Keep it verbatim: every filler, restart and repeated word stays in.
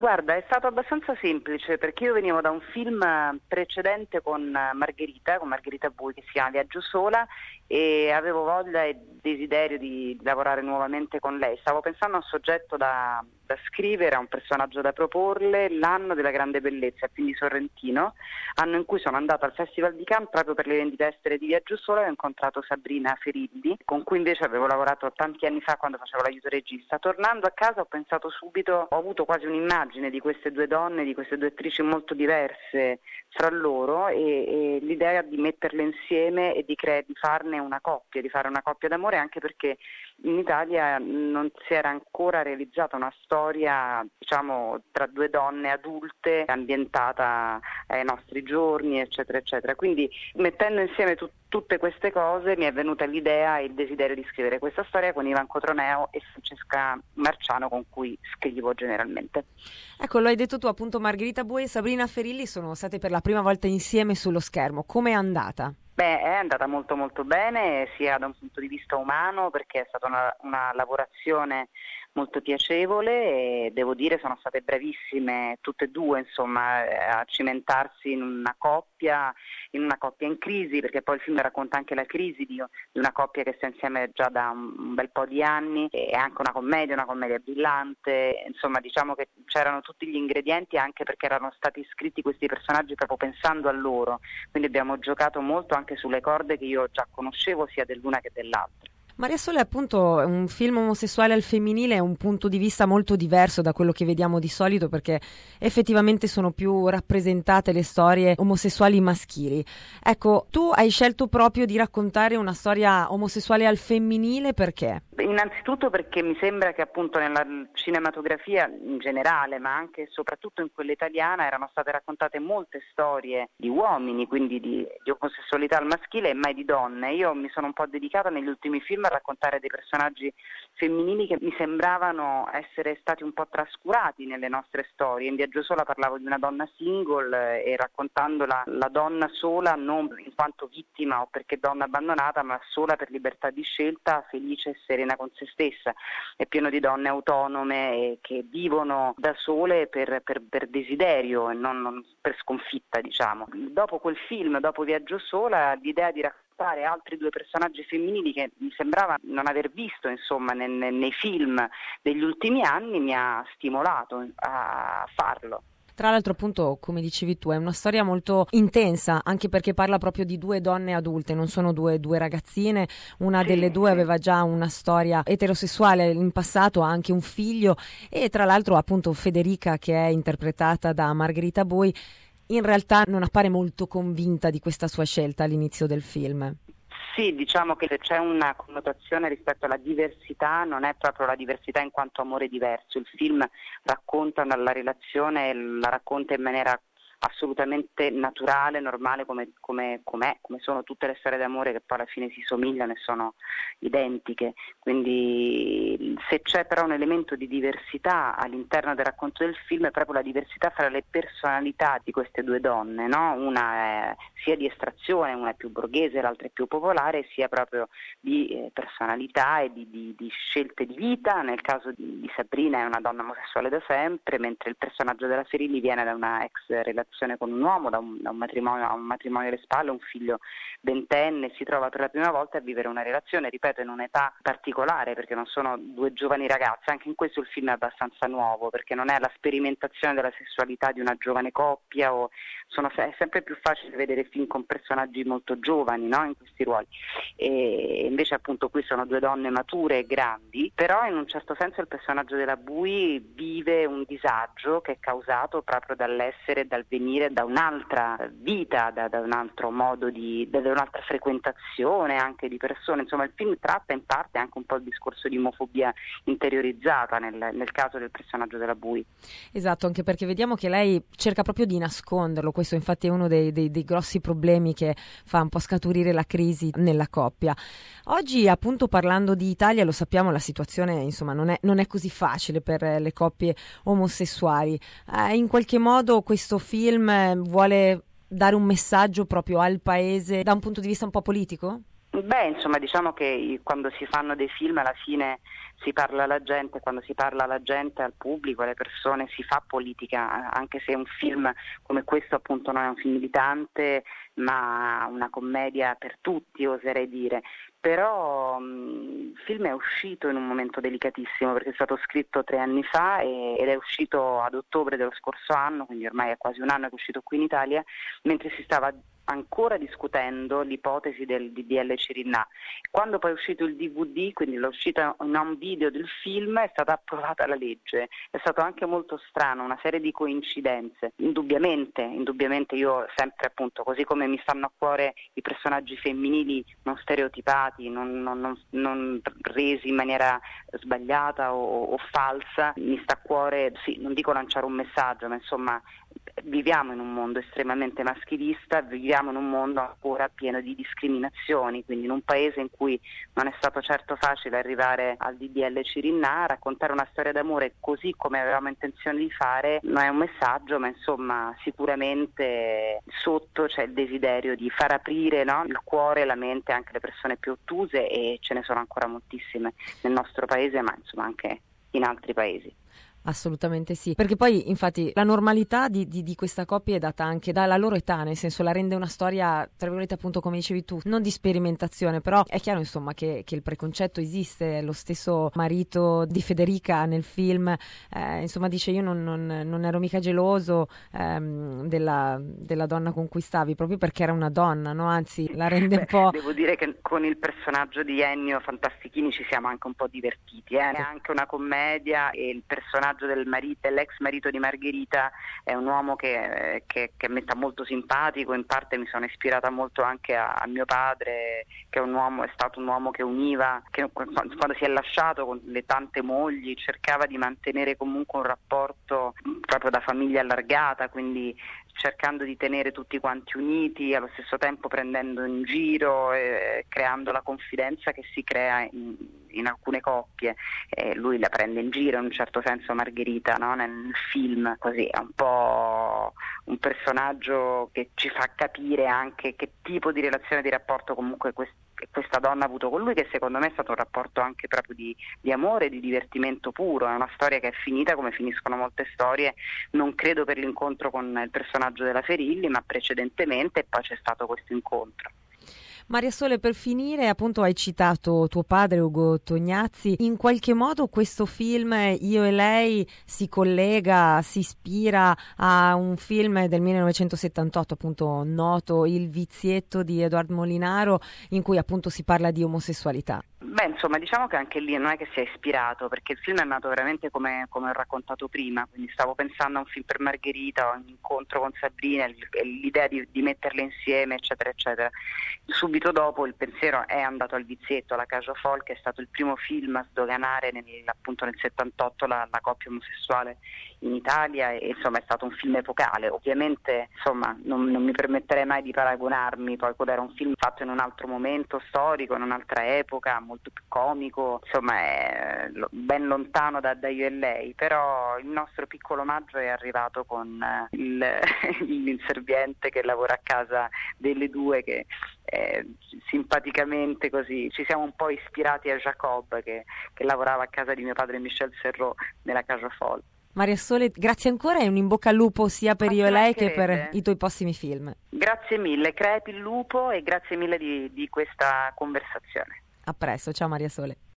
Guarda, è stato abbastanza semplice perché io venivo da un film precedente con Margherita, con Margherita Bui, che si chiama Viaggio sola, e avevo voglia e desiderio di lavorare nuovamente con lei. Stavo pensando a un soggetto da, da scrivere, a un personaggio da proporle, l'anno della grande bellezza, quindi sorrentino, anno in cui sono andata al Festival di Cannes proprio per le vendite estere di Viaggio sola e ho incontrato Sabrina Ferilli, con cui invece avevo lavorato tanti anni fa quando facevo l'aiuto regista. Tornando a casa ho pensato subito, ho avuto quasi un'immagine di queste due donne, di queste due attrici molto diverse fra loro e, e l'idea di metterle insieme e di, cre- di farne una coppia, di fare una coppia d'amore, anche perché in Italia non si era ancora realizzata una storia, diciamo, tra due donne adulte ambientata ai nostri giorni, eccetera, eccetera. Quindi mettendo insieme tu- tutte queste cose mi è venuta l'idea e il desiderio di scrivere questa storia con Ivan Cotroneo e Francesca Marciano, con cui scrivo generalmente. Ecco, lo hai detto tu, appunto, Margherita Bui e Sabrina Ferilli sono state per la prima volta insieme sullo schermo. Come è andata? Beh, è andata molto molto bene, sia da un punto di vista umano, perché è stata una, una lavorazione molto piacevole e devo dire sono state bravissime tutte e due, insomma, a cimentarsi in una coppia, in una coppia in crisi, perché poi il film racconta anche la crisi di, di una coppia che sta insieme già da un, un bel po' di anni, è anche una commedia, una commedia brillante, insomma diciamo che c'erano tutti gli ingredienti, anche perché erano stati scritti questi personaggi proprio pensando a loro, quindi abbiamo giocato molto anche sulle corde che io già conoscevo sia dell'una che dell'altra. Maria Sole, appunto, un film omosessuale al femminile è un punto di vista molto diverso da quello che vediamo di solito, perché effettivamente sono più rappresentate le storie omosessuali maschili. Ecco, tu hai scelto proprio di raccontare una storia omosessuale al femminile, perché? Innanzitutto perché mi sembra che appunto nella cinematografia in generale, ma anche e soprattutto in quella italiana, erano state raccontate molte storie di uomini, quindi di, di omosessualità al maschile e mai di donne. Io mi sono un po' dedicata negli ultimi film a raccontare dei personaggi femminili che mi sembravano essere stati un po' trascurati nelle nostre storie. In Viaggio sola parlavo di una donna single e raccontandola la donna sola non in quanto vittima o perché donna abbandonata, ma sola per libertà di scelta, felice e serena con se stessa. È pieno di donne autonome e che vivono da sole per, per, per desiderio e non, non per sconfitta, diciamo. Dopo quel film, dopo Viaggio sola, l'idea di raccontare altri due personaggi femminili che mi sembrava non aver visto, insomma, nei, nei film degli ultimi anni mi ha stimolato a farlo. Tra l'altro, appunto, come dicevi tu, è una storia molto intensa, anche perché parla proprio di due donne adulte, non sono due, due ragazzine. Una sì, delle due sì. aveva già una storia eterosessuale in passato, ha anche un figlio, e tra l'altro appunto Federica, che è interpretata da Margherita Bui, in realtà non appare molto convinta di questa sua scelta all'inizio del film. Sì, diciamo che se c'è una connotazione rispetto alla diversità, non è proprio la diversità in quanto amore diverso. Il film racconta la relazione, la racconta in maniera assolutamente naturale, normale, come, come, com'è, come sono tutte le storie d'amore che poi alla fine si somigliano e sono identiche. Quindi se c'è però un elemento di diversità all'interno del racconto del film è proprio la diversità fra le personalità di queste due donne, no? Una è sia di estrazione, una è più borghese, l'altra è più popolare, sia proprio di eh, personalità e di, di, di scelte di vita. Nel caso di, di Sabrina è una donna omosessuale da sempre, mentre il personaggio della Ferilli viene da una ex relazione con un uomo, da un, da un matrimonio, ha un matrimonio alle spalle, un figlio ventenne, si trova per la prima volta a vivere una relazione, ripeto, in un'età particolare, perché non sono due giovani ragazze. Anche in questo il film è abbastanza nuovo, perché non è la sperimentazione della sessualità di una giovane coppia, o sono, è sempre più facile vedere film con personaggi molto giovani, no? In questi ruoli, e invece appunto qui sono due donne mature e grandi, però in un certo senso il personaggio della Bui vive un disagio che è causato proprio dall'essere, dal venire da un'altra vita, da, da un altro modo di, da un'altra frequentazione anche di persone. Insomma, il film tratta in parte anche un po' il discorso di omofobia interiorizzata nel, nel caso del personaggio della Bui. Esatto, anche perché vediamo che lei cerca proprio di nasconderlo. Questo infatti è uno dei, dei, dei grossi problemi che fa un po' scaturire la crisi nella coppia. Oggi, appunto, parlando di Italia, lo sappiamo, la situazione insomma non è, non è così facile per le coppie omosessuali. Eh, in qualche modo questo film vuole dare un messaggio proprio al paese da un punto di vista un po' politico? Beh, insomma, diciamo che quando si fanno dei film alla fine si parla alla gente, quando si parla alla gente, al pubblico, alle persone, si fa politica, anche se un film come questo appunto non è un film militante, ma una commedia per tutti, oserei dire. Però mh, il film è uscito in un momento delicatissimo perché è stato scritto tre anni fa e, ed è uscito ad ottobre dello scorso anno, quindi ormai è quasi un anno che è uscito qui in Italia, mentre si stava ancora discutendo l'ipotesi del D D L Cirinnà. Quando poi è uscito il D V D, quindi l'uscita in home video del film, è stata approvata la legge. È stato anche molto strano, una serie di coincidenze. Indubbiamente, indubbiamente io sempre appunto, così come mi stanno a cuore i personaggi femminili non stereotipati, non, non, non, non resi in maniera sbagliata o, o falsa, mi sta a cuore, sì, non dico lanciare un messaggio, ma insomma viviamo in un mondo estremamente maschilista, viviamo in un mondo ancora pieno di discriminazioni, quindi in un paese in cui non è stato certo facile arrivare al D D L Cirinnà, raccontare una storia d'amore così come avevamo intenzione di fare non è un messaggio, ma insomma sicuramente sotto c'è il desiderio di far aprire, no, il cuore e la mente anche alle persone più ottuse, e ce ne sono ancora moltissime nel nostro paese, ma insomma anche in altri paesi. Assolutamente sì, perché poi infatti la normalità di, di, di questa coppia è data anche dalla loro età, nel senso la rende una storia, tra virgolette appunto come dicevi tu, non di sperimentazione, però è chiaro insomma che, che il preconcetto esiste. Lo stesso marito di Federica nel film eh, insomma dice io non, non, non ero mica geloso ehm, della, della donna con cui stavi, proprio perché era una donna, no? Anzi la rende un po'... Devo dire che con il personaggio di Ennio Fantastichini ci siamo anche un po' divertiti, eh? È anche una commedia e il personaggio del marito, l'ex marito di Margherita è un uomo che, che, che mi sta molto simpatico, in parte mi sono ispirata molto anche a, a mio padre, che è un uomo, è stato un uomo che univa, che quando si è lasciato con le tante mogli cercava di mantenere comunque un rapporto proprio da famiglia allargata, quindi cercando di tenere tutti quanti uniti, allo stesso tempo prendendo in giro e creando la confidenza che si crea in, in alcune coppie. E lui la prende in giro in un certo senso Margherita, no? Nel film, così è un po' un personaggio che ci fa capire anche che tipo di relazione, di rapporto comunque quest- questa donna ha avuto con lui, che secondo me è stato un rapporto anche proprio di, di amore, di divertimento puro. È una storia che è finita come finiscono molte storie, non credo per l'incontro con il personaggio della Ferilli, ma precedentemente, e poi c'è stato questo incontro. Maria Sole, per finire, appunto hai citato tuo padre Ugo Tognazzi, in qualche modo questo film Io e lei si collega, si ispira a un film del millenovecentosettantotto appunto noto, Il vizietto di Edoardo Molinaro, in cui appunto si parla di omosessualità? Beh, insomma, diciamo che anche lì non è che sia ispirato, perché il film è nato veramente come, come ho raccontato prima, quindi stavo pensando a un film per Margherita, un incontro con Sabrina, l'idea di, di metterle insieme, eccetera, eccetera. Subito dopo il pensiero è andato al vizietto, alla Caja Folk, che è stato il primo film a sdoganare nel, appunto nel settantotto la, la coppia omosessuale in Italia, e insomma è stato un film epocale. Ovviamente insomma non, non mi permetterei mai di paragonarmi, poi quello era un film fatto in un altro momento storico, in un'altra epoca, molto più comico, insomma è ben lontano da, da Io e lei, però il nostro piccolo omaggio è arrivato con il, l'inserviente che lavora a casa delle due, che eh, simpaticamente così ci siamo un po' ispirati a Jacob che, che lavorava a casa di mio padre Michel Serrault nella Caja Folk. Maria Sole, grazie ancora e un in bocca al lupo sia per Io e lei che per i tuoi prossimi film. Grazie mille, crepi il lupo, e grazie mille di, di questa conversazione. A presto, ciao Maria Sole.